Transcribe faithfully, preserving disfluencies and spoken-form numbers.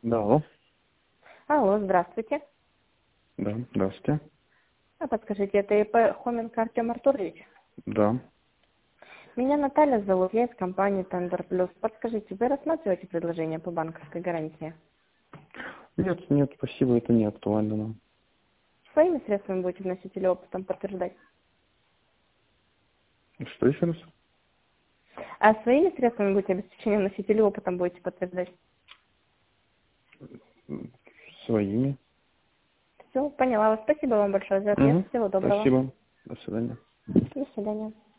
Да, алло. Алло, здравствуйте. Да, здравствуйте. А подскажите, это ИП Хоменко Артем Артурович? Да. Меня Наталья зовут, я из компании Тендер Плюс. Подскажите, вы рассматриваете предложение по банковской гарантии? Нет, нет, спасибо, это не актуально нам. Своими средствами будете вносить или опытом подтверждать? Что еще раз? А своими средствами будете обеспечение вносить или опытом будете подтверждать? Своими. Все, поняла вас. Спасибо вам большое за ответ. Угу. Всего доброго. Спасибо. До свидания. До свидания.